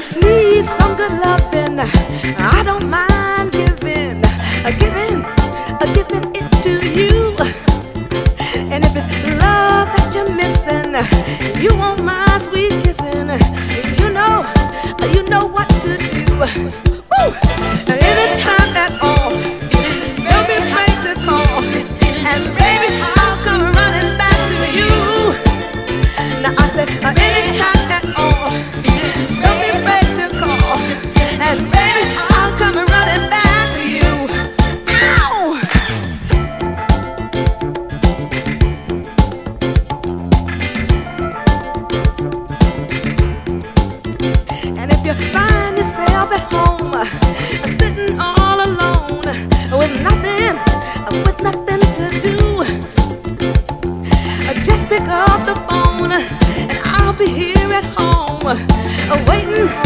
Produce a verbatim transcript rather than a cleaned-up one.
need some good loving, I don't mind giving, giving, giving it to you. And if it's love that you're missing, you want my sweet kissing, you know, you know what to do. Woo! Anytime at all, you'll be right to call, and baby, I'll come running back to you. Now I said, anytime at all, you'll be right to call, and baby, I'll come running back to you. Ow! And if you find yourself at home, sitting all alone, with nothing, with nothing to do, just pick up the phone, and I'll be here at home, waiting.